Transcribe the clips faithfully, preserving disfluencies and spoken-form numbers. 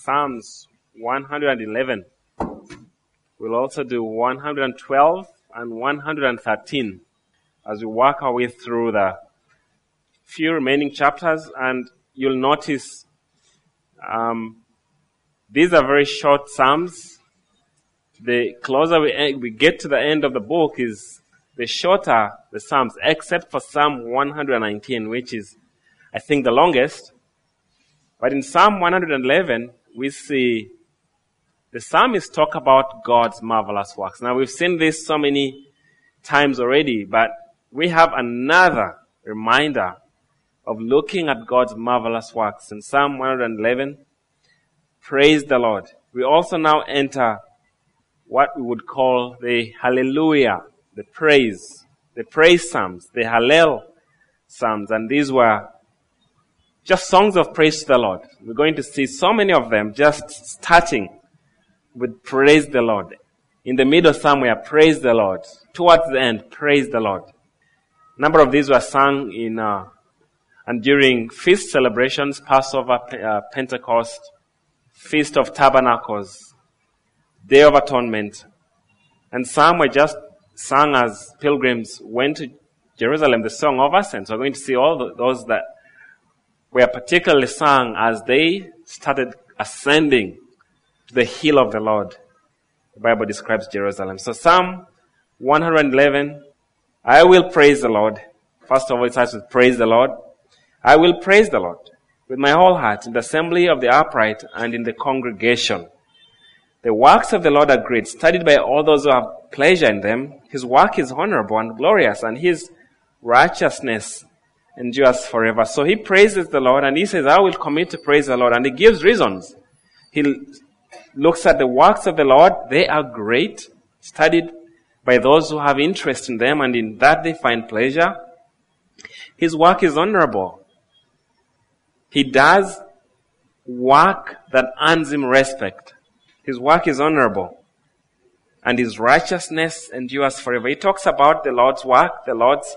Psalms one hundred eleven. We'll also do one hundred twelve and one hundred thirteen as we work our way through the few remaining chapters. And you'll notice um, these are very short Psalms. The closer we, we get to the end of the book is the shorter the Psalms, except for Psalm one hundred nineteen, which is, I think, the longest. But in Psalm one hundred eleven, we see the psalmist talk about God's marvelous works. Now, we've seen this so many times already, but we have another reminder of looking at God's marvelous works. In Psalm one hundred eleven, praise the Lord. We also now enter what we would call the Hallelujah, the praise, the praise Psalms, the Hallel Psalms. And these were just songs of praise to the Lord. We're going to see so many of them just starting with praise the Lord. In the middle somewhere, praise the Lord. Towards the end, praise the Lord. A number of these were sung in uh, and during feast celebrations, Passover, uh, Pentecost, Feast of Tabernacles, Day of Atonement. And some were just sung as pilgrims went to Jerusalem, the Song of Ascent. So we're going to see all the, those that were particularly sung as they started ascending to the hill of the Lord. The Bible describes Jerusalem. So Psalm one hundred eleven, I will praise the Lord. First of all, it starts with praise the Lord. I will praise the Lord with my whole heart in the assembly of the upright and in the congregation. The works of the Lord are great, studied by all those who have pleasure in them. His work is honorable and glorious, and his righteousness endures forever. So he praises the Lord, and he says, I will commit to praise the Lord. And he gives reasons. He looks at the works of the Lord. They are great, studied by those who have interest in them, and in that they find pleasure. His work is honorable. He does work that earns him respect. His work is honorable, and his righteousness endures forever. He talks about the Lord's work, the Lord's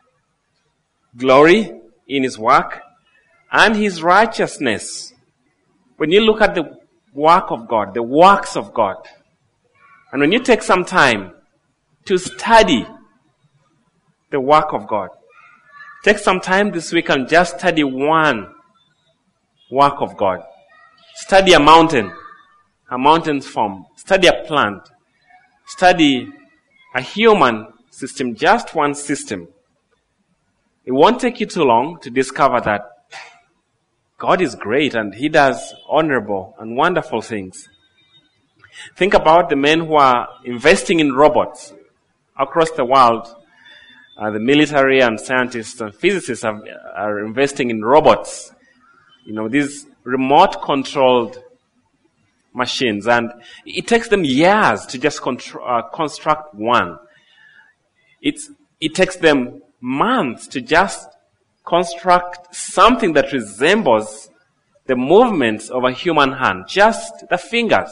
glory in his work, and his righteousness. When you look at the work of God, the works of God, and when you take some time to study the work of God, take some time this week and just study one work of God. Study a mountain, a mountain's form. Study a plant. Study a human system, just one system. It won't take you too long to discover that God is great and he does honorable and wonderful things. Think about the men who are investing in robots across the world. Uh, the military and scientists and physicists have, are investing in robots. You know, these remote-controlled machines. And it takes them years to just contr- uh, construct one. It's, it takes them months to just construct something that resembles the movements of a human hand, just the fingers.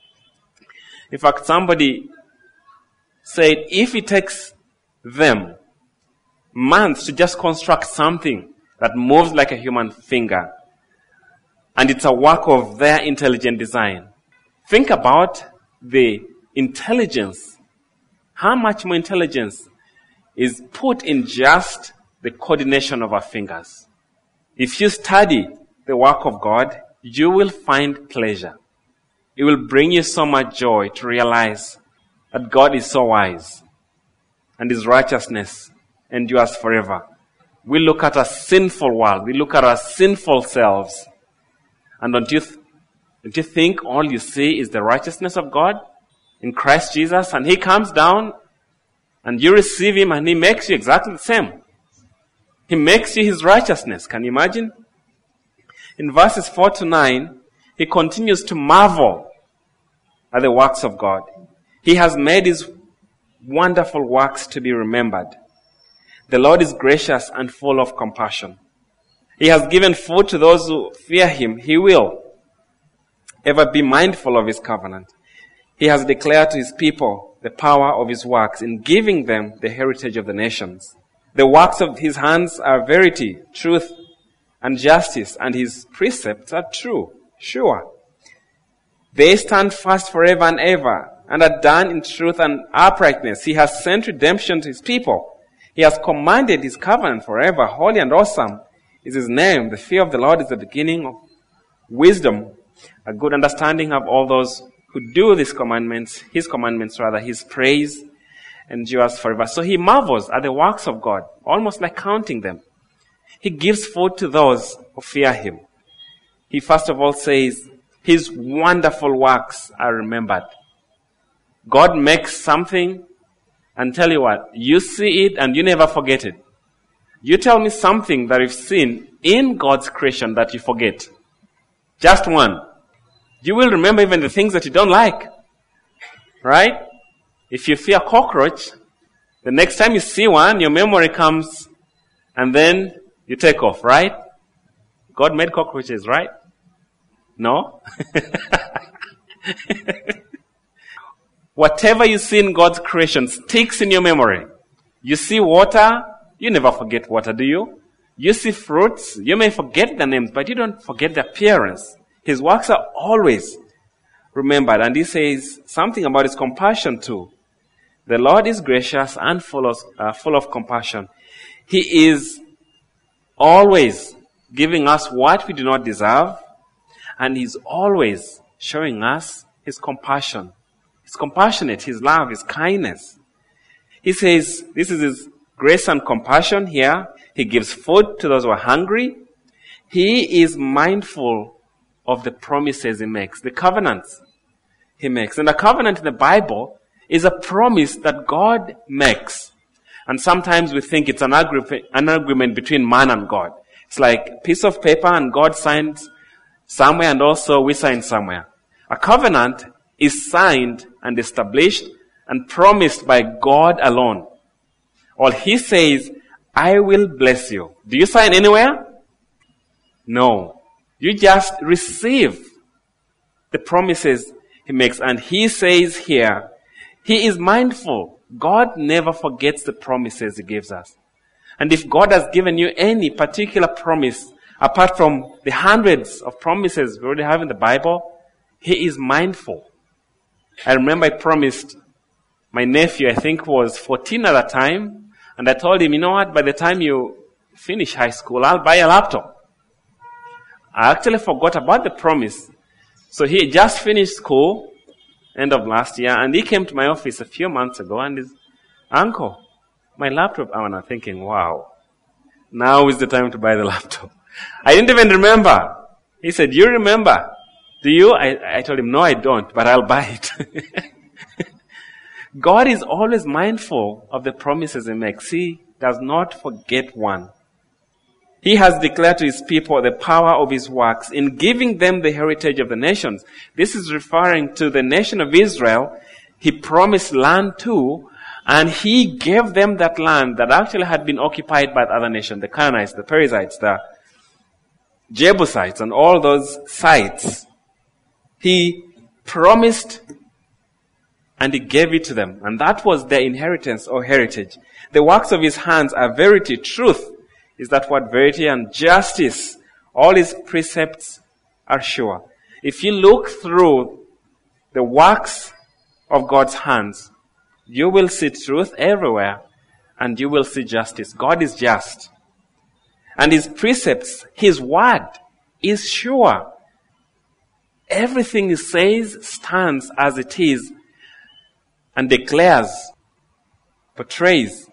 In fact, somebody said if it takes them months to just construct something that moves like a human finger, and it's a work of their intelligent design, think about the intelligence. How much more intelligence is put in just the coordination of our fingers? If you study the work of God, you will find pleasure. It will bring you so much joy to realize that God is so wise and his righteousness endures forever. We look at a sinful world. We look at our sinful selves. And don't you, th- don't you think all you see is the righteousness of God in Christ Jesus? And he comes down and you receive him and he makes you exactly the same. He makes you his righteousness. Can you imagine? In verses four to nine, he continues to marvel at the works of God. He has made his wonderful works to be remembered. The Lord is gracious and full of compassion. He has given food to those who fear him. He will ever be mindful of his covenant. He has declared to his people the power of his works in giving them the heritage of the nations. The works of his hands are verity, truth, and justice, and his precepts are true, sure. They stand fast forever and ever, and are done in truth and uprightness. He has sent redemption to his people. He has commanded his covenant forever. Holy and awesome is his name. The fear of the Lord is the beginning of wisdom. A good understanding of all those who do these commandments, his commandments rather, his praise endures forever. So he marvels at the works of God, almost like counting them. He gives food to those who fear him. He first of all says, his wonderful works are remembered. God makes something and tell you what, you see it and you never forget it. You tell me something that you've seen in God's creation that you forget. Just one. You will remember even the things that you don't like. Right? If you fear cockroach, the next time you see one, your memory comes and then you take off, right? God made cockroaches, right? No? Whatever you see in God's creation sticks in your memory. You see water, you never forget water, do you? You see fruits, you may forget the names, but you don't forget the appearance. His works are always remembered. And he says something about his compassion too. The Lord is gracious and full of, uh, full of compassion. He is always giving us what we do not deserve, and he's always showing us his compassion. He's compassionate, his love, his kindness. He says, this is his grace and compassion here. He gives food to those who are hungry. He is mindful of the promises he makes, the covenants he makes. And a covenant in the Bible is a promise that God makes. And sometimes we think it's an, agree- an agreement between man and God. It's like a piece of paper and God signs somewhere and also we sign somewhere. A covenant is signed and established and promised by God alone. All he says, I will bless you. Do you sign anywhere? No. You just receive the promises he makes. And he says here, he is mindful. God never forgets the promises he gives us. And if God has given you any particular promise, apart from the hundreds of promises we already have in the Bible, he is mindful. I remember I promised my nephew, I think was fourteen at the time, and I told him, you know what, by the time you finish high school, I'll buy a laptop. I actually forgot about the promise. So he just finished school, end of last year, and he came to my office a few months ago and his uncle, my laptop, I was thinking, wow, now is the time to buy the laptop. I didn't even remember. He said, you remember? Do you? I, I told him, no, I don't, but I'll buy it. God is always mindful of the promises he makes. He does not forget one. He has declared to his people the power of his works in giving them the heritage of the nations. This is referring to the nation of Israel. He promised land to, and he gave them that land that actually had been occupied by the other nations, the Canaanites, the Perizzites, the Jebusites, and all those sites. He promised and he gave it to them. And that was their inheritance or heritage. The works of his hands are verity, truth. Is that what? Verity and justice. All his precepts are sure. If you look through the works of God's hands, you will see truth everywhere and you will see justice. God is just. And his precepts, his word is sure. Everything he says stands as it is and declares, portrays,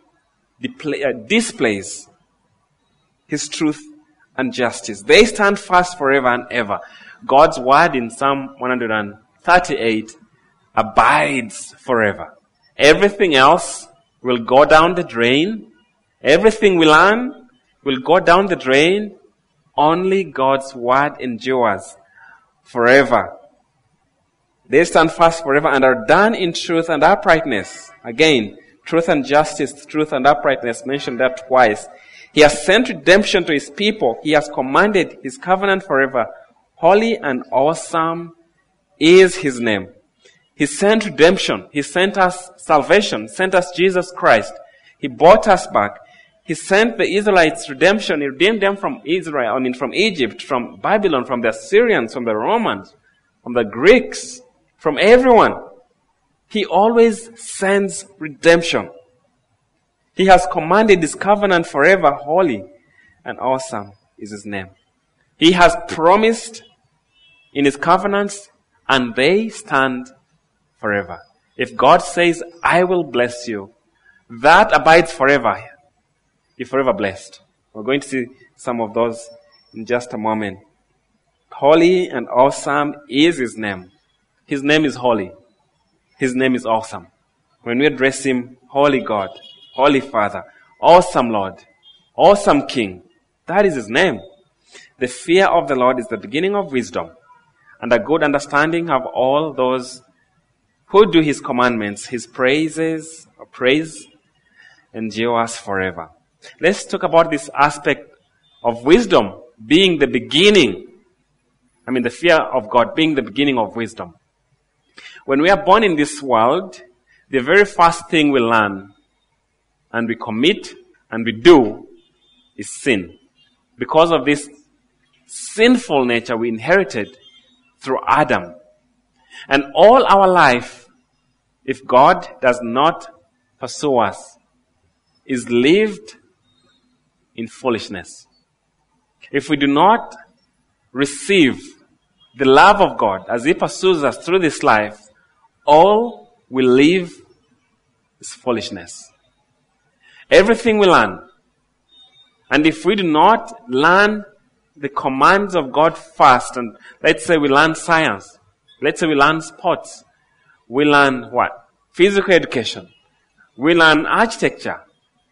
displays his truth and justice. They stand fast forever and ever. God's word in Psalm one thirty-eight abides forever. Everything else will go down the drain. Everything we learn will go down the drain. Only God's word endures forever. They stand fast forever and are done in truth and uprightness. Again, truth and justice, truth and uprightness, mentioned that twice. He has sent redemption to his people. He has commanded his covenant forever. Holy and awesome is his name. He sent redemption. He sent us salvation, sent us Jesus Christ. He bought us back. He sent the Israelites redemption. He redeemed them from Israel, I mean from Egypt, from Babylon, from the Assyrians, from the Romans, from the Greeks, from everyone. He always sends redemption. He has commanded his covenant forever. Holy and awesome is his name. He has promised in his covenants, and they stand forever. If God says, I will bless you, that abides forever. You're forever blessed. We're going to see some of those in just a moment. Holy and awesome is his name. His name is holy. His name is awesome. When we address him, Holy God, Holy Father, Awesome Lord, Awesome King, that is his name. The fear of the Lord is the beginning of wisdom, and a good understanding of all those who do his commandments. His praises, or praise, endures forever. Let's talk about this aspect of wisdom being the beginning. I mean, the fear of God being the beginning of wisdom. When we are born in this world, the very first thing we learn and we commit and we do is sin. Because of this sinful nature we inherited through Adam. And all our life, if God does not pursue us, is lived in foolishness. If we do not receive the love of God as he pursues us through this life, all we live is foolishness. Everything we learn, and if we do not learn the commands of God first, and let's say we learn science, let's say we learn sports, we learn what? Physical education, we learn architecture,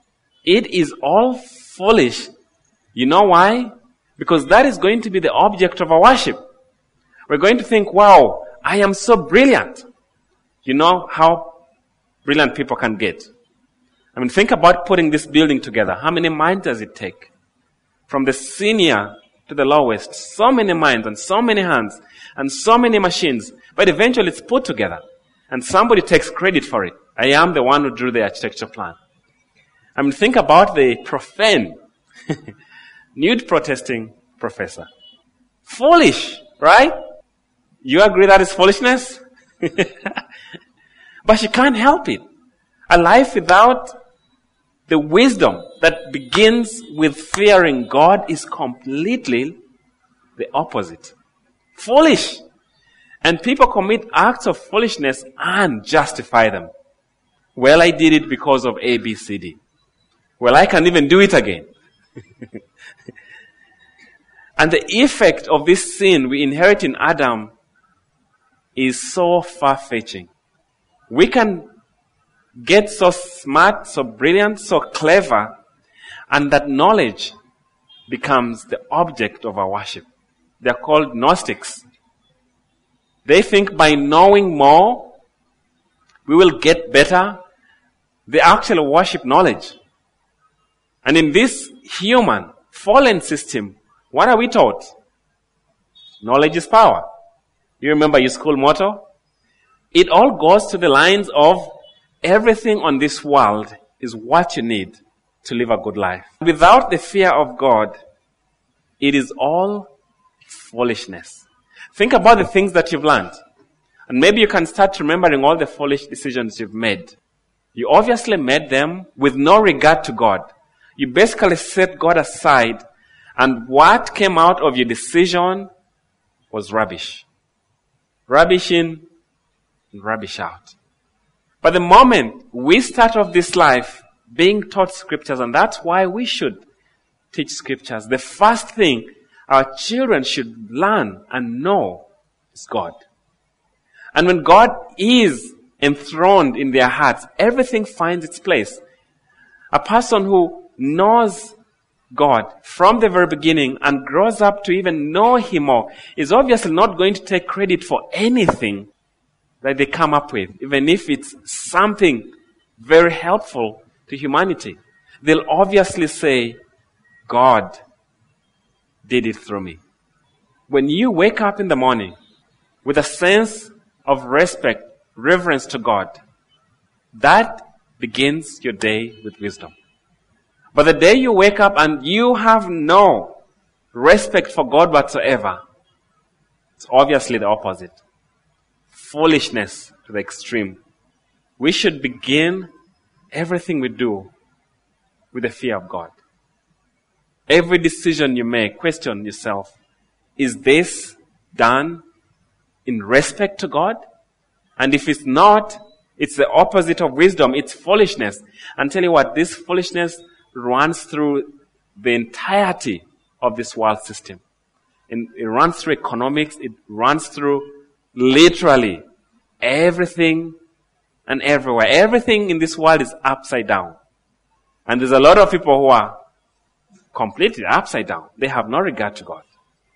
it is all foolish. You know why? Because that is going to be the object of our worship. We're going to think, wow, I am so brilliant. You know how brilliant people can get. I mean, think about putting this building together. How many minds does it take? From the senior to the lowest. So many minds and so many hands and so many machines. But eventually it's put together. And somebody takes credit for it. I am the one who drew the architecture plan. I mean, think about the profane, nude protesting professor. Foolish, right? You agree that is foolishness? But she can't help it. A life without the wisdom that begins with fearing God is completely the opposite. Foolish. And people commit acts of foolishness and justify them. Well, I did it because of A, B, C, D. Well, I can even do it again. And the effect of this sin we inherit in Adam is so far-fetching. We can get so smart, so brilliant, so clever, and that knowledge becomes the object of our worship. They're called Gnostics. They think by knowing more, we will get better. They actually worship knowledge. And in this human, fallen system, what are we taught? Knowledge is power. You remember your school motto? It all goes to the lines of everything on this world is what you need to live a good life. Without the fear of God, it is all foolishness. Think about the things that you've learned. And maybe you can start remembering all the foolish decisions you've made. You obviously made them with no regard to God. You basically set God aside, and what came out of your decision was rubbish. Rubbish in and rubbish out. But the moment we start off this life being taught scriptures, and that's why we should teach scriptures, the first thing our children should learn and know is God. And when God is enthroned in their hearts, everything finds its place. A person who knows God from the very beginning and grows up to even know Him more is obviously not going to take credit for anything that they come up with, even if it's something very helpful to humanity. They'll obviously say, God did it through me. When you wake up in the morning with a sense of respect, reverence to God, that begins your day with wisdom. But the day you wake up and you have no respect for God whatsoever, It's obviously the opposite. Foolishness to the extreme. We should begin everything we do with the fear of God. Every decision you make, question yourself, is this done in respect to God? And if it's not, it's the opposite of wisdom. It's foolishness. And tell you what, this foolishness runs through the entirety of this world system. And it runs through economics. It runs through literally everything and everywhere. Everything in this world is upside down. And there's a lot of people who are completely upside down. They have no regard to God.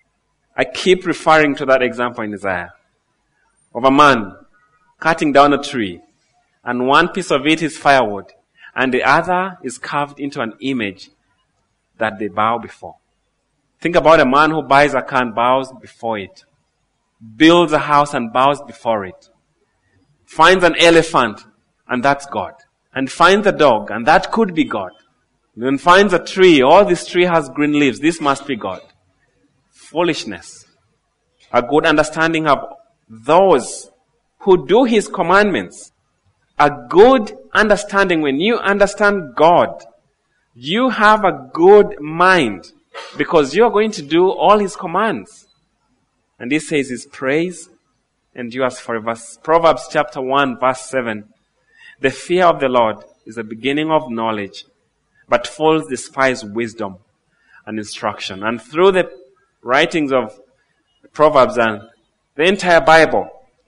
I keep referring to that example in Isaiah of a man cutting down a tree, and one piece of it is firewood, and the other is carved into an image that they bow before. Think about a man who buys a car and bows before it, builds a house and bows before it, finds an elephant, and that's God, and finds a dog, and that could be God, then finds a tree. Oh, this tree has green leaves. This must be God. Foolishness. A good understanding of those who do His commandments. A good understanding, when you understand God, you have a good mind because you are going to do all His commands. And He says His praise endures forever. Proverbs chapter one verse seven. The fear of the Lord is the beginning of knowledge, but fools despise wisdom and instruction. And through the writings of Proverbs and the entire Bible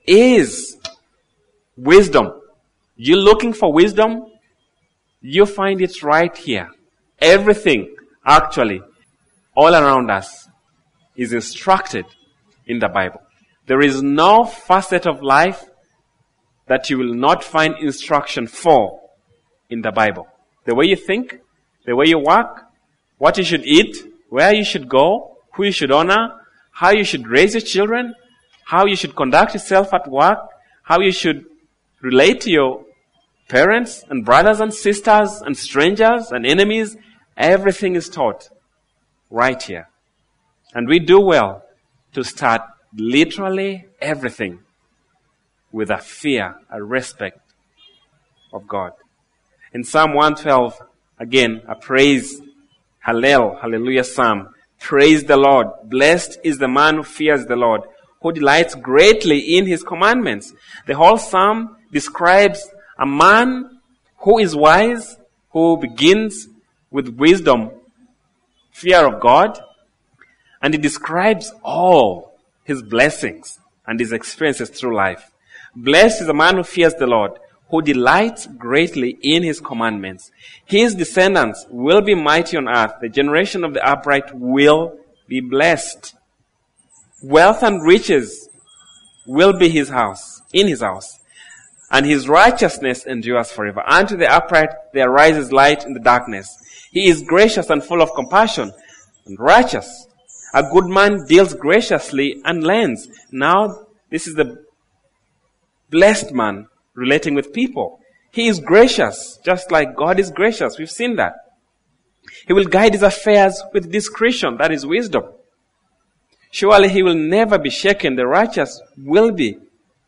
is wisdom. You're looking for wisdom? You find it right here. Everything, actually, all around us is instructed in the Bible. There is no facet of life that you will not find instruction for in the Bible. The way you think, the way you work, what you should eat, where you should go, who you should honor, how you should raise your children, how you should conduct yourself at work, how you should relate to your parents and brothers and sisters and strangers and enemies. Everything is taught right here. And we do well to start literally everything with a fear, a respect of God. In Psalm one twelve, again, a praise, Hallel, hallelujah psalm. Praise the Lord. Blessed is the man who fears the Lord, who delights greatly in His commandments. The whole psalm describes a man who is wise, who begins with wisdom, fear of God, and it describes all his blessings and his experiences through life. Blessed is the man who fears the Lord, who delights greatly in His commandments. His descendants will be mighty on earth. The generation of the upright will be blessed. Wealth and riches will be his house, in his house, and his righteousness endures forever. Unto the upright there rises light in the darkness. He is gracious and full of compassion and righteous. A good man deals graciously and lends. Now, this is the blessed man relating with people. He is gracious, just like God is gracious. We've seen that. He will guide his affairs with discretion. That is wisdom. Surely he will never be shaken. The righteous will be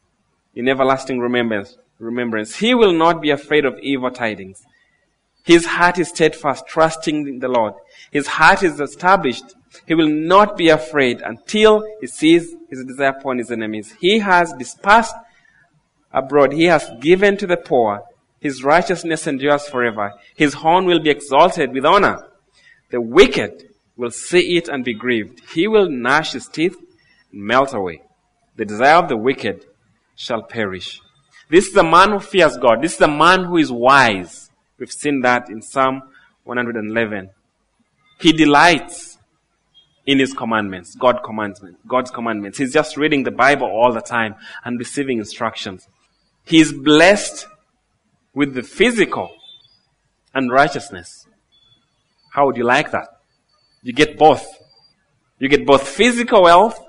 in everlasting remembrance. remembrance. He will not be afraid of evil tidings. His heart is steadfast, trusting in the Lord. His heart is established. He will not be afraid until he sees his desire upon his enemies. He has dispersed abroad. He has given to the poor. His righteousness endures forever. His horn will be exalted with honor. The wicked will see it and be grieved. He will gnash his teeth and melt away. The desire of the wicked shall perish. This is the man who fears God. This is the man who is wise. We've seen that in Psalm one hundred eleven. He delights in his commandments, God commandments, God's commandments. He's just reading the Bible all the time and receiving instructions. He's blessed with the physical and righteousness. How would you like that? You get both. You get both physical wealth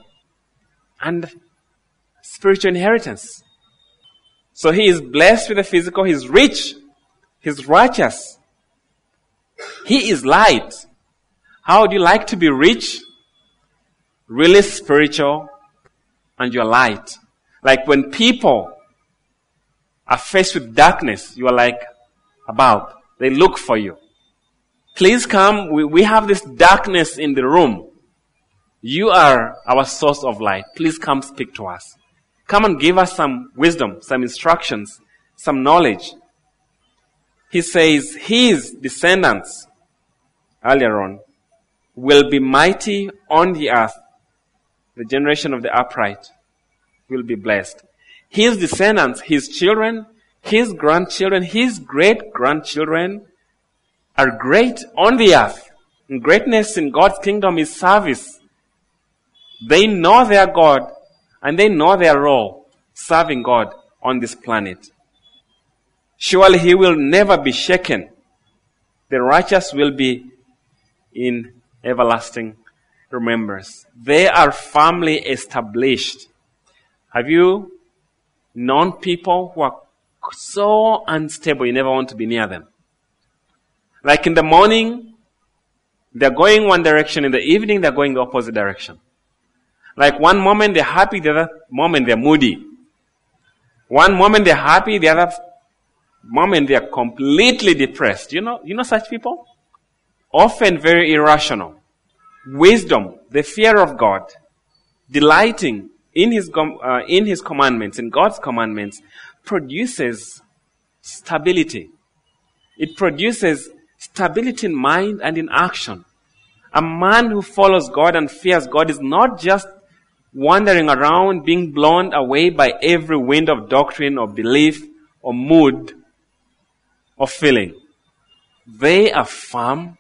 and spiritual inheritance. So he is blessed with the physical, he's rich, he's righteous. He is light. How would you like to be rich? Really spiritual and your light. Like when people are faced with darkness, you are like a bulb. They look for you. Please come. We, we have this darkness in the room. You are our source of light. Please come speak to us. Come and give us some wisdom, some instructions, some knowledge. He says his descendants, earlier on, will be mighty on the earth. The generation of the upright will be blessed. His descendants, his children, his grandchildren, his great-grandchildren are great on the earth. And greatness in God's kingdom is service. They know their God and they know their role serving God on this planet. Surely he will never be shaken. The righteous will be in everlasting remembrance. They are firmly established. Have you known people who are so unstable you never want to be near them? Like in the morning, they're going one direction. In the evening, they're going the opposite direction. Like one moment they're happy, the other moment they're moody. One moment they're happy, the other moment they're completely depressed. You know, you know such people? Often very irrational. Wisdom, the fear of God, delighting in His uh, in His commandments, in God's commandments, produces stability. It produces stability in mind and in action. A man who follows God and fears God is not just wandering around, being blown away by every wind of doctrine or belief or mood or feeling. They are firm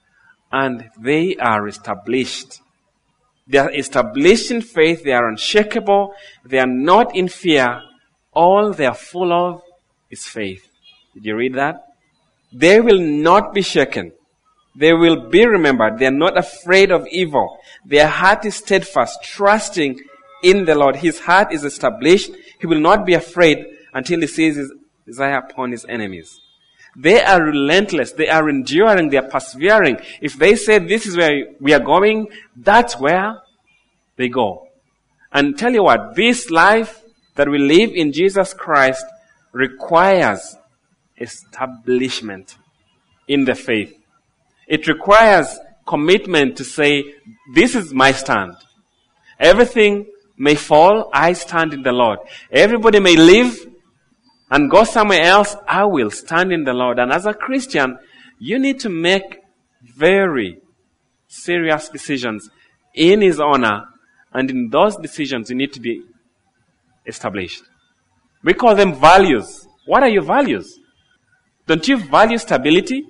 and they are established. They are established in faith. They are unshakable. They are not in fear. All they are full of is faith. Did you read that? They will not be shaken. They will be remembered. They are not afraid of evil. Their heart is steadfast, trusting in the Lord. His heart is established. He will not be afraid until he sees his desire upon his enemies. They are relentless. They are enduring. They are persevering. If they say this is where we are going, that's where they go. And tell you what, this life that we live in Jesus Christ requires establishment in the faith. It requires commitment to say, this is my stand. Everything may fall, I stand in the Lord. Everybody may live and go somewhere else, I will stand in the Lord. And as a Christian, you need to make very serious decisions in His honor, and in those decisions you need to be established. We call them values. What are your values? Don't you value stability?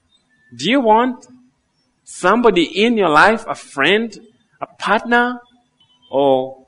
Do you want somebody in your life, a friend, a partner, or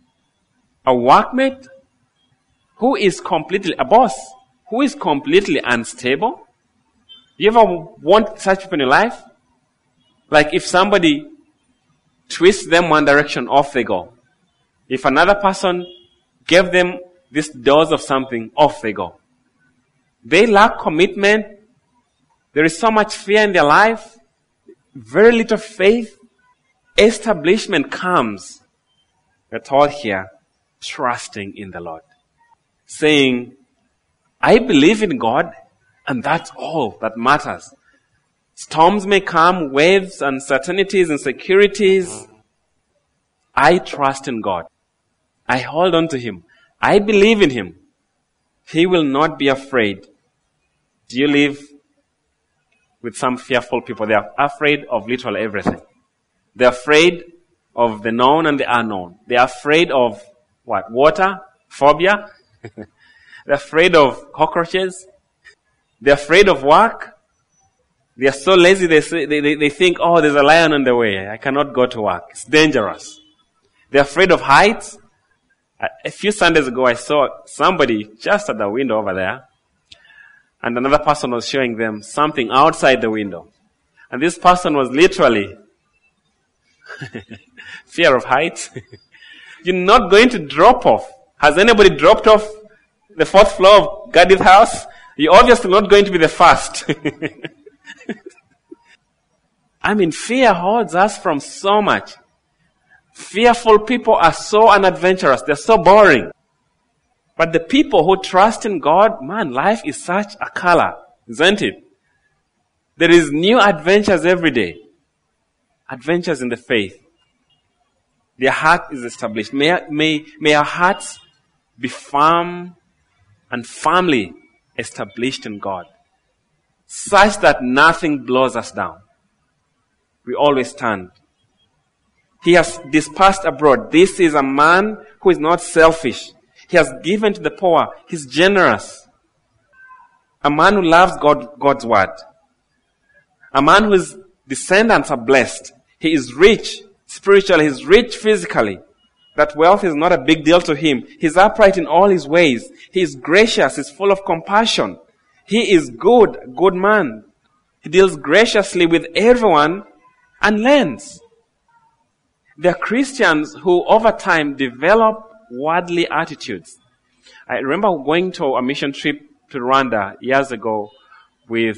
a workmate, who is completely, a boss, who is completely unstable? Do you ever want such people in your life? Like if somebody twists them one direction, off they go. If another person gave them this dose of something, off they go. They lack commitment. There is so much fear in their life, very little faith. Establishment comes, we're told here, trusting in the Lord. Saying, I believe in God, and that's all that matters. Storms may come, waves, uncertainties, insecurities. I trust in God. I hold on to Him. I believe in Him. He will not be afraid. Do you live with some fearful people? They are afraid of literally everything. They're afraid of the known and the unknown. They're afraid of what? Water? Phobia? They're afraid of cockroaches. They're afraid of work. They're so lazy they, say, they, they, they think, oh, there's a lion on the way. I cannot go to work. It's dangerous. They're afraid of heights. A few Sundays ago, I saw somebody just at the window over there, and another person was showing them something outside the window. And this person was literally fear of heights. You're not going to drop off. Has anybody dropped off the fourth floor of Gadi's house? You're obviously not going to be the first. I mean, fear holds us from so much. Fearful people are so unadventurous. They're so boring. But the people who trust in God, man, life is such a color, isn't it? There is new adventures every day. Adventures in the faith. Their heart is established. May, may, may our hearts be firm and firmly established in God, such that nothing blows us down. We always stand. He has dispersed abroad. This is a man who is not selfish. He has given to the poor. He's generous. A man who loves God, God's word. A man whose descendants are blessed. He is rich spiritually. He's rich physically. That wealth is not a big deal to him. He's upright in all his ways. He is gracious. He's full of compassion. He is good, a good man. He deals graciously with everyone and lends. There are Christians who over time develop worldly attitudes. I remember going to a mission trip to Rwanda years ago with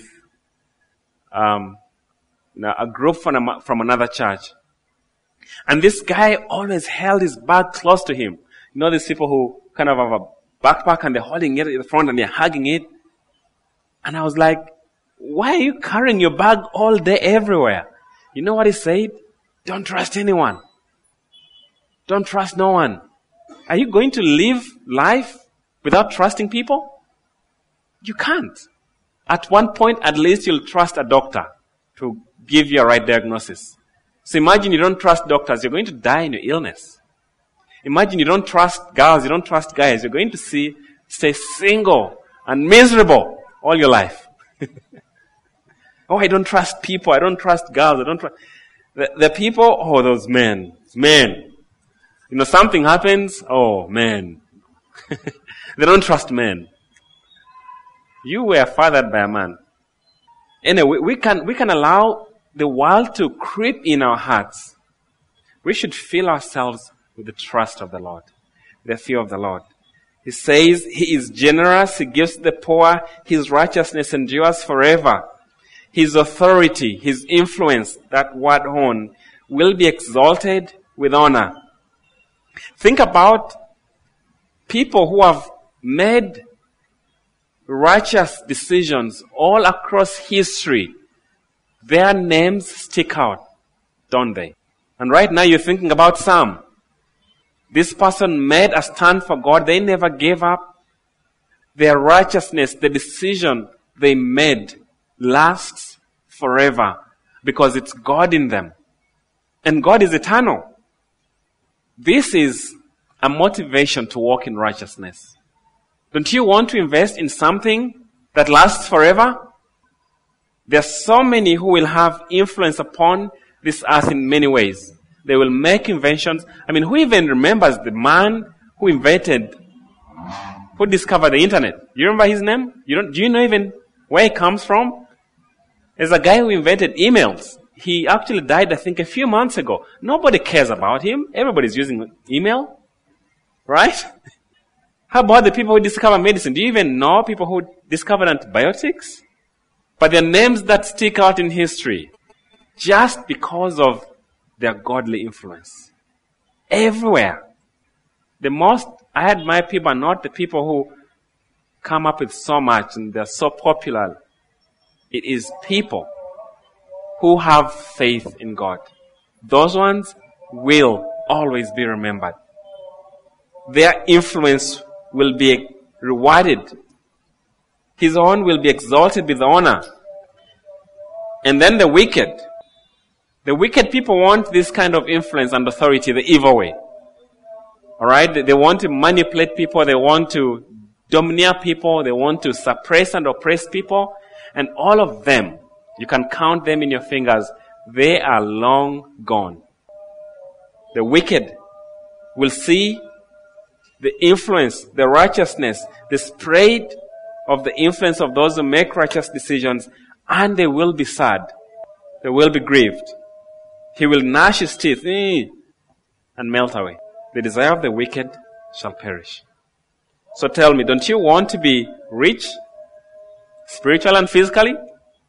um, a group from, a, from another church. And this guy always held his bag close to him. You know these people who kind of have a backpack and they're holding it at the front and they're hugging it. And I was like, why are you carrying your bag all day everywhere? You know what he said? Don't trust anyone. Don't trust no one. Are you going to live life without trusting people? You can't. At one point, at least you'll trust a doctor to give you a right diagnosis. So imagine you don't trust doctors, you're going to die in your illness. Imagine you don't trust girls, you don't trust guys, you're going to see, stay single and miserable all your life. Oh, I don't trust people, I don't trust girls, I don't trust... The, the people, oh, those men, men. You know, something happens, oh, men. They don't trust men. You were fathered by a man. Anyway, we can, we can allow the world to creep in our hearts. We should fill ourselves with the trust of the Lord, the fear of the Lord. He says he is generous, he gives the poor, his righteousness endures forever. His authority, his influence, that word on, will be exalted with honor. Think about people who have made righteous decisions all across history. Their names stick out, don't they? And right now you're thinking about some. This person made a stand for God. They never gave up. Their righteousness, the decision they made, lasts forever because it's God in them. And God is eternal. This is a motivation to walk in righteousness. Don't you want to invest in something that lasts forever? There are so many who will have influence upon this earth in many ways. They will make inventions. I mean, who even remembers the man who invented, who discovered the internet? Do you remember his name? You don't, do you know even where he comes from? There's a guy who invented emails. He actually died, I think, a few months ago. Nobody cares about him. Everybody's using email. Right? How about the people who discover medicine? Do you even know people who discovered antibiotics? But there are names that stick out in history just because of their godly influence. Everywhere. The most I admire people are not the people who come up with so much and they're so popular. It is people who have faith in God. Those ones will always be remembered. Their influence will be rewarded. His own will be exalted with honor. And then the wicked. The wicked people want this kind of influence and authority the evil way. Alright? They want to manipulate people. They want to domineer people. They want to suppress and oppress people. And all of them, you can count them in your fingers, they are long gone. The wicked will see the influence, the righteousness, the spread of the influence of those who make righteous decisions, and they will be sad. They will be grieved. He will gnash his teeth and melt away. The desire of the wicked shall perish. So tell me, don't you want to be rich, spiritual and physically?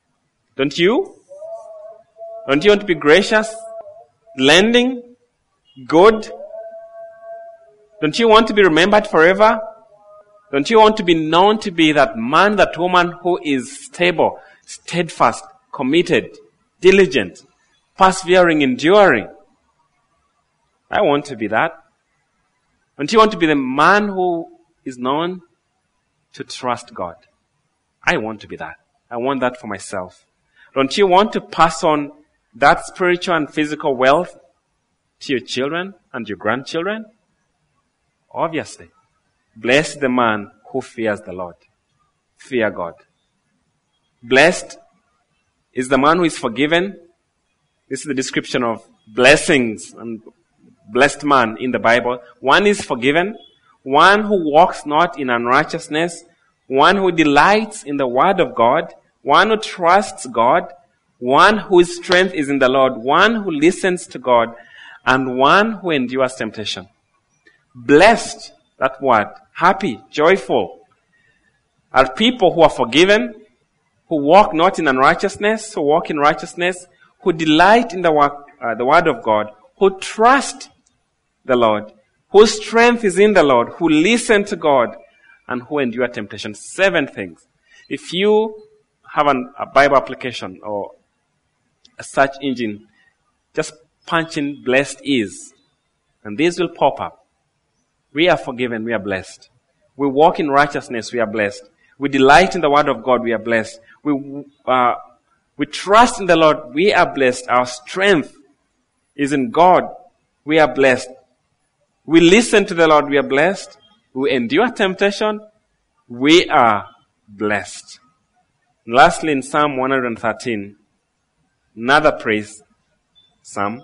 Don't you? Don't you want to be gracious, lending, good? Don't you want to be remembered forever? Don't you want to be known to be that man, that woman who is stable, steadfast, committed, diligent, persevering, enduring? I want to be that. Don't you want to be the man who is known to trust God? I want to be that. I want that for myself. Don't you want to pass on that spiritual and physical wealth to your children and your grandchildren? Obviously. Blessed the man who fears the Lord. Fear God. Blessed is the man who is forgiven. This is the description of blessings and blessed man in the Bible. One is forgiven. One who walks not in unrighteousness. One who delights in the word of God. One who trusts God. One whose strength is in the Lord. One who listens to God. And one who endures temptation. Blessed, that word, happy, joyful, are people who are forgiven, who walk not in unrighteousness, who walk in righteousness, who delight in the, work, uh, the word of God, who trust the Lord, whose strength is in the Lord, who listen to God, and who endure temptation. Seven things. If you have an, a Bible application or a search engine, just punch in blessed is, and these will pop up. We are forgiven, we are blessed. We walk in righteousness, we are blessed. We delight in the word of God, we are blessed. We, uh, we trust in the Lord, we are blessed. Our strength is in God, we are blessed. We listen to the Lord, we are blessed. We endure temptation, we are blessed. And lastly, in Psalm one hundred thirteen, another praise psalm.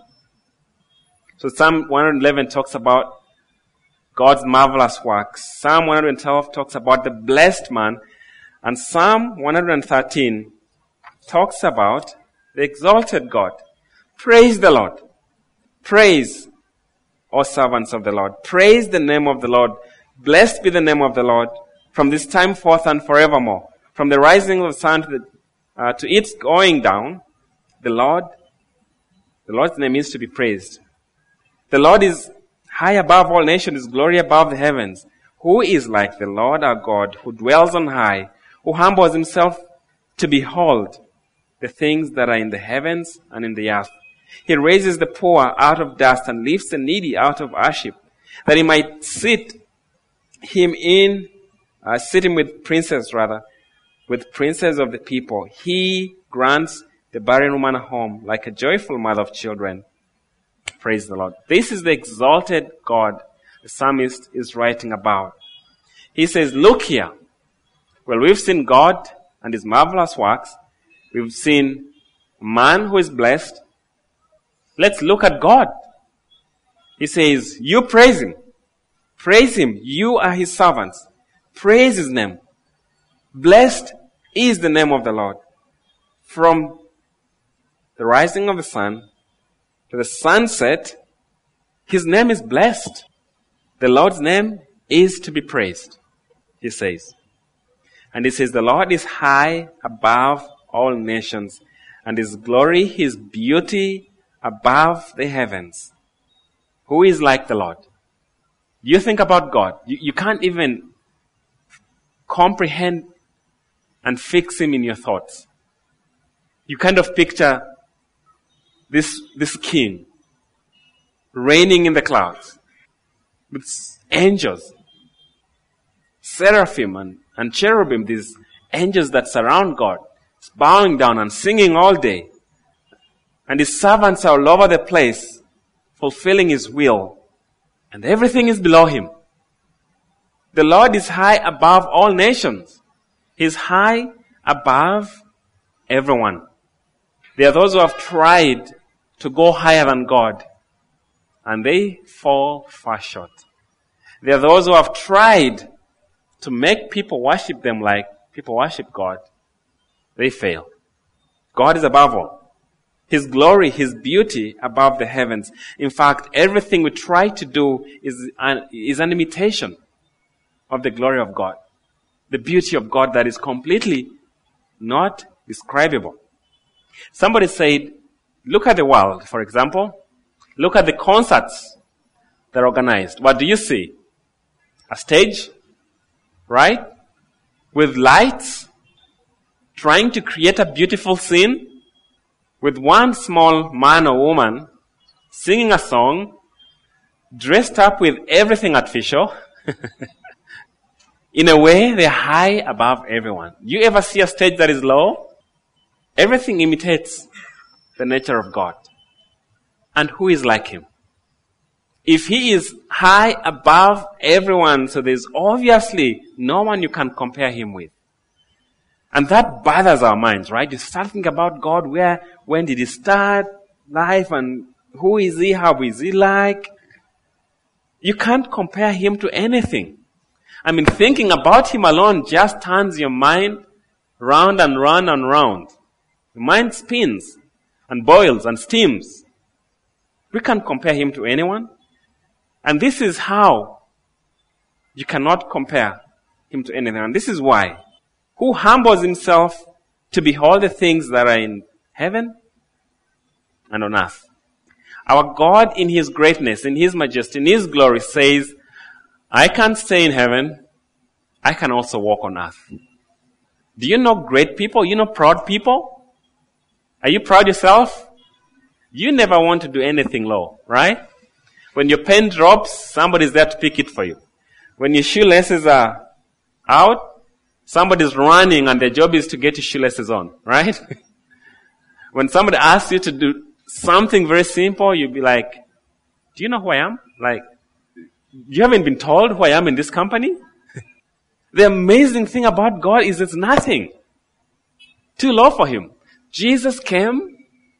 So Psalm one hundred eleven talks about God's marvelous works. Psalm one hundred twelve talks about the blessed man. And Psalm one hundred thirteen talks about the exalted God. Praise the Lord. Praise, O servants of the Lord. Praise the name of the Lord. Blessed be the name of the Lord from this time forth and forevermore. From the rising of the sun to, the, uh, to its going down, the Lord, the Lord's name is to be praised. The Lord is high above all nations, His glory above the heavens. Who is like the Lord our God, who dwells on high, who humbles Himself to behold the things that are in the heavens and in the earth. He raises the poor out of dust and lifts the needy out of hardship, that He might sit him in, uh, sit him with princes rather, with princes of the people. He grants the barren woman a home, like a joyful mother of children. Praise the Lord. This is the exalted God the psalmist is writing about. He says, look here. Well, we've seen God and His marvelous works. We've seen man who is blessed. Let's look at God. He says, you praise Him. Praise Him. You are His servants. Praise His name. Blessed is the name of the Lord. From the rising of the sun to the sunset, His name is blessed. The Lord's name is to be praised, He says. And He says, the Lord is high above all nations, and His glory, His beauty above the heavens. Who is like the Lord? You think about God. You, you can't even comprehend and fix Him in your thoughts. You kind of picture this, this king reigning in the clouds with angels, seraphim and, and cherubim, these angels that surround God, bowing down and singing all day. And His servants are all over the place, fulfilling His will. And everything is below Him. The Lord is high above all nations. He's high above everyone. There are those who have tried to go higher than God, and they fall far short. There are those who have tried to make people worship them like people worship God. They fail. God is above all. His glory, His beauty above the heavens. In fact, everything we try to do is an, is an imitation of the glory of God. The beauty of God that is completely not describable. Somebody said, look at the world, for example. Look at the concerts they're organized. What do you see? A stage, right? With lights, trying to create a beautiful scene, with one small man or woman singing a song, dressed up with everything artificial. In a way, they're high above everyone. You ever see a stage that is low? Everything imitates the nature of God. And who is like him? If he is high above everyone, so there's obviously no one you can compare him with. And that bothers our minds, right? You start thinking about God, where, when did he start life, and who is he, how is he like? You can't compare him to anything. I mean, thinking about him alone just turns your mind round and round and round. Your mind spins and boils and steams. We can't compare him to anyone. And this is how you cannot compare him to anything. And this is why. Who humbles himself to behold the things that are in heaven and on earth. Our God in his greatness, in his majesty, in his glory says, I can stay in heaven, I can also walk on earth. Do you know great people? You know proud people? Are you proud yourself? You never want to do anything low, right? When your pen drops, somebody's there to pick it for you. When your shoelaces are out, somebody's running and their job is to get your shoelaces on, right? When somebody asks you to do something very simple, you'll be like, do you know who I am? Like, you haven't been told who I am in this company? The amazing thing about God is it's nothing too low for him. Jesus came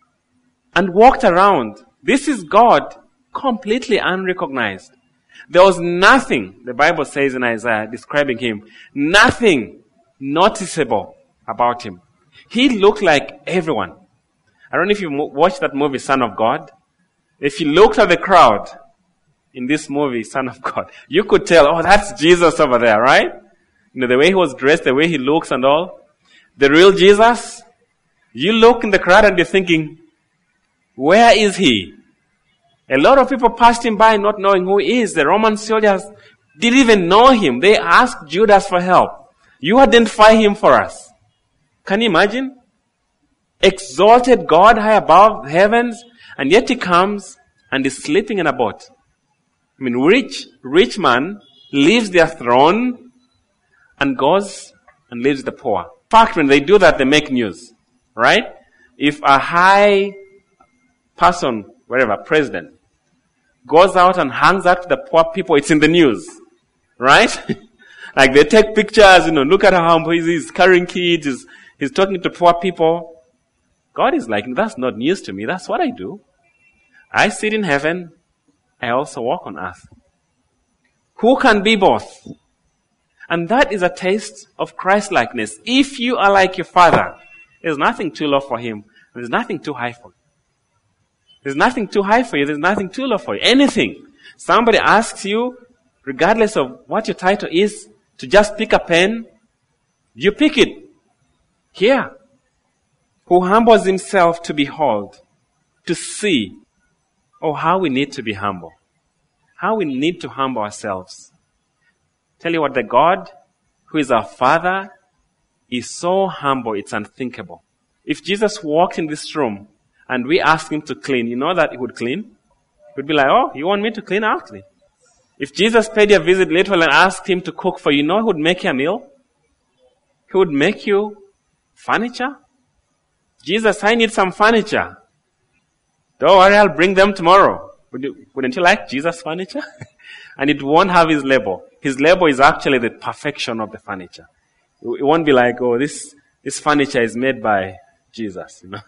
and walked around. This is God completely unrecognized. There was nothing, the Bible says in Isaiah, describing him, nothing noticeable about him. He looked like everyone. I don't know if you watched that movie, Son of God. If you looked at the crowd in this movie, Son of God, you could tell, oh, that's Jesus over there, right? You know, the way he was dressed, the way he looks and all. The real Jesus, you look in the crowd and you're thinking, where is he? A lot of people passed him by not knowing who he is. The Roman soldiers didn't even know him. They asked Judas for help. You identify him for us. Can you imagine? Exalted God high above the heavens, and yet he comes and is sleeping in a boat. I mean, rich, rich man leaves their throne and goes and leaves the poor. In fact, when they do that, they make news, right? If a high person, wherever, president, goes out and hangs out to the poor people, it's in the news, right? Like they take pictures, you know, look at how humble he is, he's carrying kids, he's, he's talking to poor people. God is like, that's not news to me, that's what I do. I sit in heaven, I also walk on earth. Who can be both? And that is a taste of Christ-likeness. If you are like your Father, there's nothing too low for him, there's nothing too high for you. There's nothing too high for you. There's nothing too low for you. Anything. Somebody asks you, regardless of what your title is, to just pick a pen, you pick it. Here. Who humbles himself to behold, to see. Oh, how we need to be humble. How we need to humble ourselves. Tell you what, the God who is our Father is so humble, it's unthinkable. If Jesus walked in this room, and we asked him to clean, you know that he would clean? He would be like, oh, you want me to clean? I'll clean. If Jesus paid you a visit literally and asked him to cook for you, you know he would make you a meal? He would make you furniture? Jesus, I need some furniture. Don't worry, I'll bring them tomorrow. Would you, wouldn't you like Jesus' furniture? And it won't have his label. His label is actually the perfection of the furniture. It won't be like, oh, this, this furniture is made by Jesus, you know.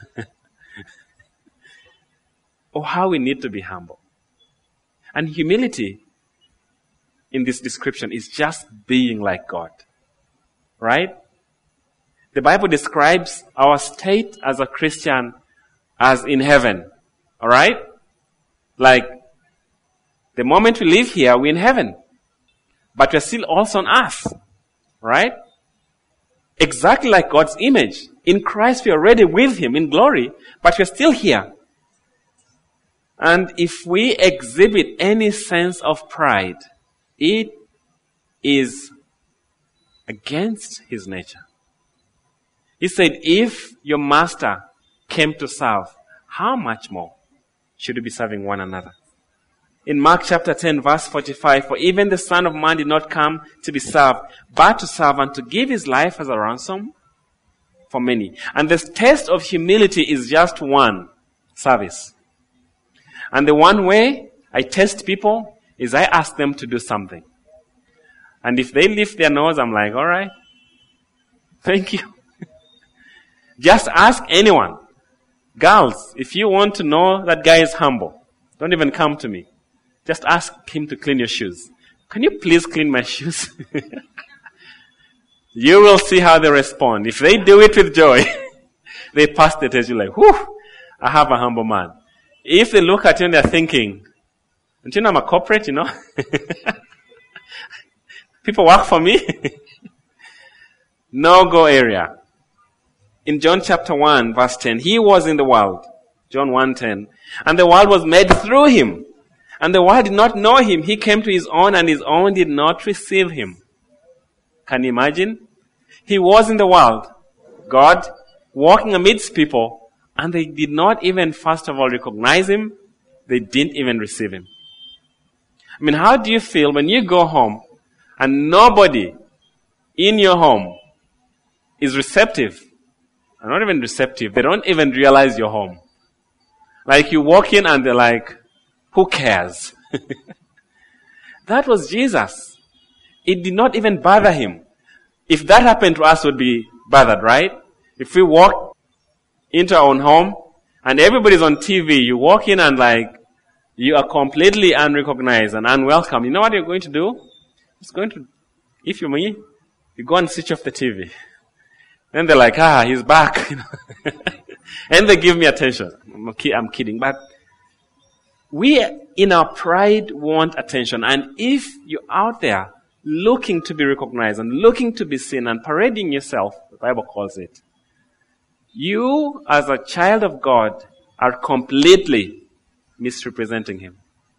Oh, how we need to be humble. And humility in this description is just being like God. Right? The Bible describes our state as a Christian as in heaven. Alright? Like, the moment we live here, we're in heaven. But we're still also on earth. Right? Exactly like God's image. In Christ, we're already with him in glory, but we're still here. And if we exhibit any sense of pride, it is against his nature. He said, if your master came to serve, how much more should you be serving one another? In Mark chapter ten, verse forty-five, for even the Son of Man did not come to be served, but to serve and to give his life as a ransom for many. And the test of humility is just one: service. And the one way I test people is I ask them to do something. And if they lift their nose, I'm like, all right, thank you. Just ask anyone. Girls, if you want to know that guy is humble, don't even come to me. Just ask him to clean your shoes. Can you please clean my shoes? You will see how they respond. If they do it with joy, they pass the test. You're like, whew, I have a humble man. If they look at you and they're thinking, don't you know I'm a corporate, you know? People work for me. No-go area. In John chapter one, verse ten, he was in the world. John one ten. And the world was made through him. And the world did not know him. He came to his own, and his own did not receive him. Can you imagine? He was in the world, God, walking amidst people, and they did not even, first of all, recognize him. They didn't even receive him. I mean, how do you feel when you go home and nobody in your home is receptive? Or not even receptive. They don't even realize you're home. Like you walk in and they're like, who cares? That was Jesus. It did not even bother him. If that happened to us, we'd be bothered, right? If we walk into our own home and everybody's on T V, you walk in and like, you are completely unrecognized and unwelcome. You know what you're going to do? It's going to, if you're me, you go and switch off the T V. Then they're like, ah, he's back. And they give me attention. I'm kidding. But we, in our pride, want attention. And if you're out there looking to be recognized and looking to be seen and parading yourself, the Bible calls it, you, as a child of God, are completely misrepresenting him.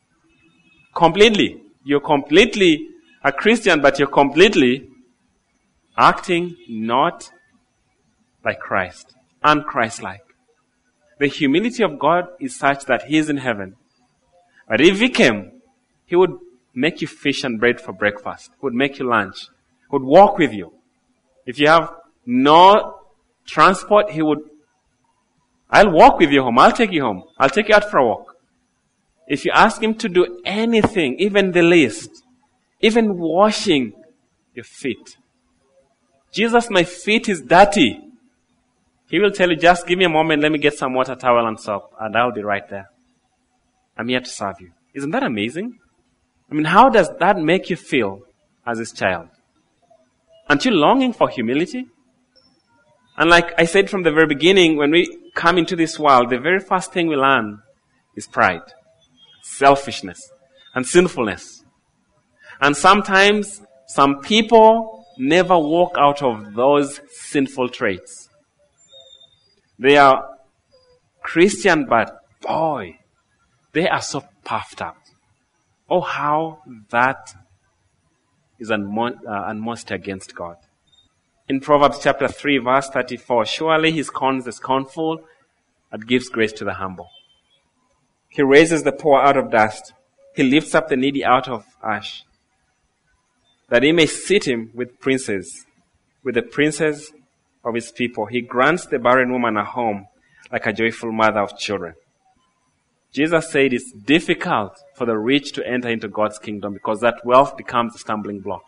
Completely. You're completely a Christian, but you're completely acting not like Christ, un-Christ-like. The humility of God is such that he is in heaven. But if he came, he would make you fish and bread for breakfast. He would make you lunch. He would walk with you. If you have no transport, he would, I'll walk with you home. I'll take you home. I'll take you out for a walk. If you ask him to do anything, even the least, even washing your feet. Jesus, my feet is dirty. He will tell you, just give me a moment, let me get some water, towel, and soap, and I'll be right there. I'm here to serve you. Isn't that amazing? I mean, how does that make you feel as his child? Aren't you longing for humility? And like I said from the very beginning, when we come into this world, the very first thing we learn is pride, selfishness, and sinfulness. And sometimes some people never walk out of those sinful traits. They are Christian, but boy, they are so puffed up. Oh, how that is unmodest against God. In Proverbs chapter three, verse thirty-four, surely he scorns the scornful, but gives grace to the humble. He raises the poor out of dust. He lifts up the needy out of ash, that he may sit him with princes, with the princes of his people. He grants the barren woman a home, like a joyful mother of children. Jesus said it's difficult for the rich to enter into God's kingdom because that wealth becomes a stumbling block.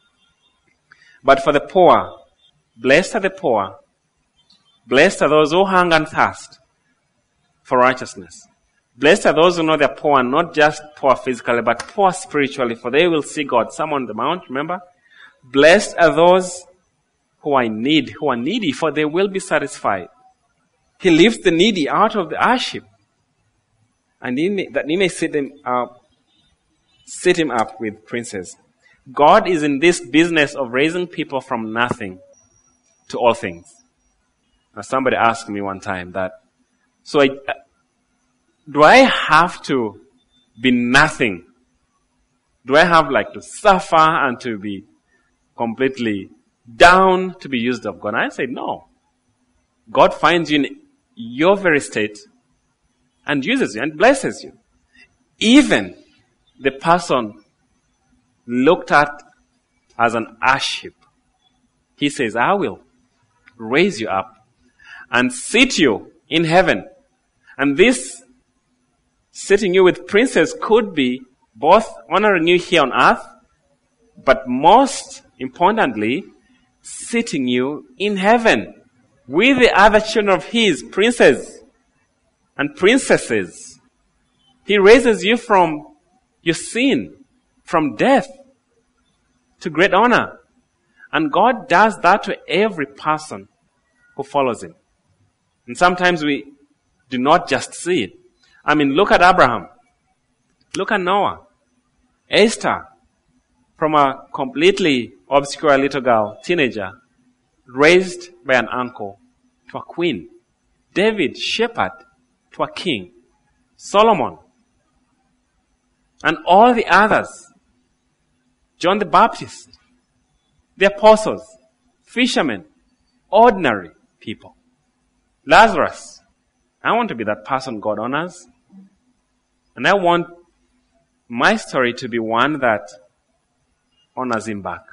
But for the poor, blessed are the poor, blessed are those who hunger and thirst for righteousness. Blessed are those who know they're poor, and not just poor physically, but poor spiritually, for they will see God. Some on the mount, remember? Blessed are those who are in need, who are needy, for they will be satisfied. He lifts the needy out of the ash heap, and he may, that he may sit him up, sit him up with princes. God is in this business of raising people from nothing to all things. Now, somebody asked me one time that, so I, do I have to be nothing? Do I have like to suffer and to be completely down to be used of God? And I say no. God finds you in your very state and uses you and blesses you. Even the person looked at as an ash heap, he says, I will raise you up and sit you in heaven. And this sitting you with princes could be both honoring you here on earth, but most importantly, sitting you in heaven with the other children of his, princes and princesses. He raises you from your sin, from death, to great honor. And God does that to every person who follows him. And sometimes we do not just see it. I mean, look at Abraham. Look at Noah. Esther, from a completely obscure little girl, teenager, raised by an uncle to a queen. David, shepherd, to a king. Solomon. And all the others. John the Baptist. The apostles. Fishermen. Ordinary people. Lazarus. I want to be that person God honors. And I want my story to be one that honors him back.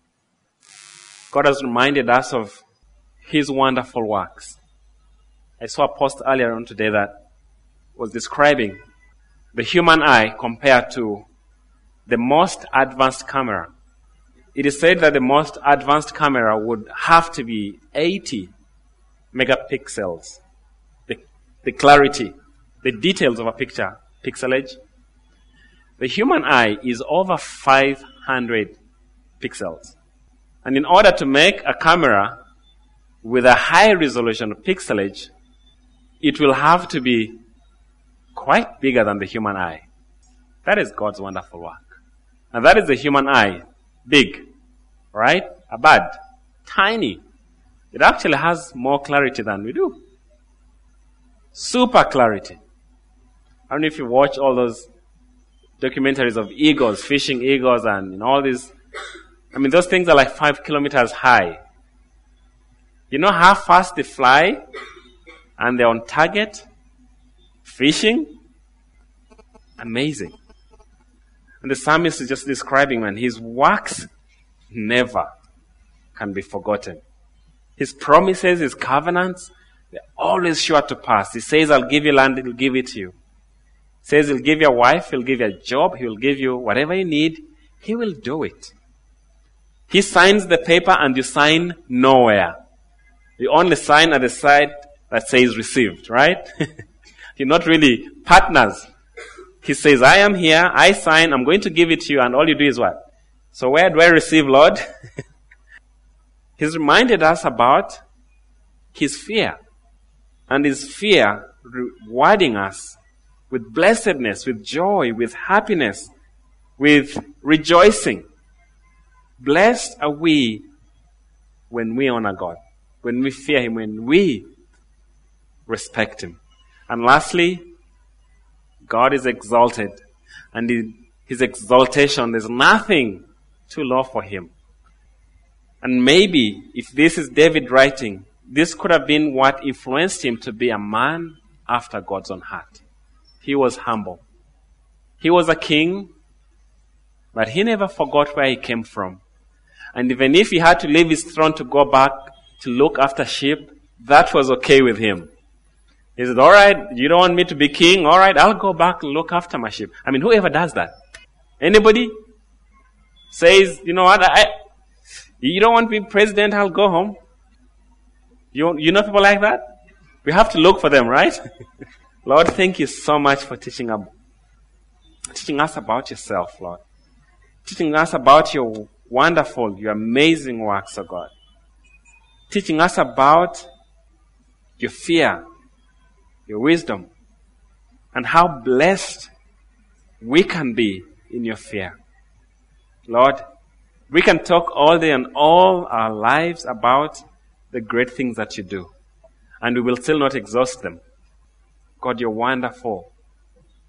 God has reminded us of his wonderful works. I saw a post earlier on today that was describing the human eye compared to the most advanced camera. It is said that the most advanced camera would have to be eighty megapixels. The, the clarity, the details of a picture, pixelage. The human eye is over five hundred pixels. And in order to make a camera with a high resolution pixelage, it will have to be quite bigger than the human eye. That is God's wonderful work. And that is the human eye. Big. Right? A bird. Tiny. It actually has more clarity than we do. Super clarity. I don't know if you watch all those documentaries of eagles, fishing eagles and you know, all these. I mean, those things are like five kilometers high. You know how fast they fly? And they're on target? Fishing? Amazing. And the psalmist is just describing, man, his works never can be forgotten. His promises, his covenants, they're always sure to pass. He says, I'll give you land, he'll give it to you. He says he'll give you a wife, he'll give you a job, he'll give you whatever you need. He will do it. He signs the paper and you sign nowhere. You only sign at the side that says received, right? You're not really partners. He says, I am here, I sign, I'm going to give it to you, and all you do is what? So where do I receive, Lord? He's reminded us about his fear. And his fear rewarding us with blessedness, with joy, with happiness, with rejoicing. Blessed are we when we honor God, when we fear him, when we respect him. And lastly, God is exalted. And in his exaltation, there's nothing too low for him. And maybe, if this is David writing, this could have been what influenced him to be a man after God's own heart. He was humble. He was a king, but he never forgot where he came from. And even if he had to leave his throne to go back to look after sheep, that was okay with him. He said, all right, you don't want me to be king? All right, I'll go back and look after my sheep. I mean, whoever does that? Anybody says, you know what, I, you don't want me president, I'll go home. You, you know people like that? We have to look for them, right? Lord, thank you so much for teaching, ab- teaching us about yourself, Lord. Teaching us about your wonderful, your amazing works, oh God. Teaching us about your fear, your wisdom, and how blessed we can be in your fear. Lord, we can talk all day and all our lives about the great things that you do, and we will still not exhaust them. God, you're wonderful.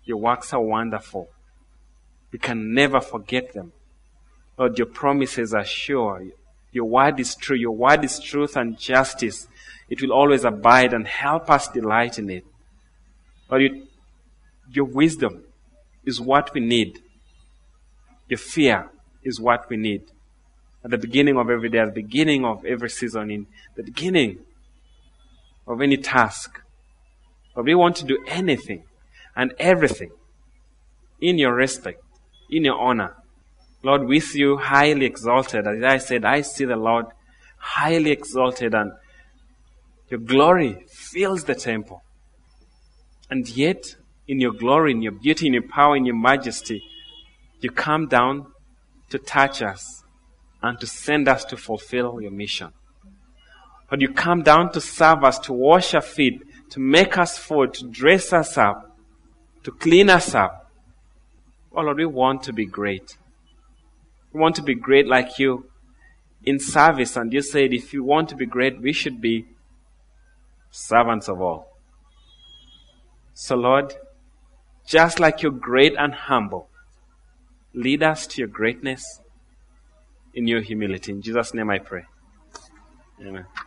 Your works are wonderful. We can never forget them. Lord, your promises are sure. Your word is true. Your word is truth and justice. It will always abide, and help us delight in it. Lord, you, your wisdom is what we need. Your fear is what we need. At the beginning of every day, at the beginning of every season, in the beginning of any task. Lord, we want to do anything and everything in your respect, in your honor. Lord, with you highly exalted. As I said, I see the Lord highly exalted, and your glory fills the temple. And yet, in your glory, in your beauty, in your power, in your majesty, you come down to touch us and to send us to fulfill your mission. But you come down to serve us, to wash our feet, to make us food, to dress us up, to clean us up. Oh Lord, we want to be great. We want to be great like you in service. And you said if you want to be great, we should be servants of all. So Lord, just like you're great and humble, lead us to your greatness in your humility. In Jesus' name I pray. Amen.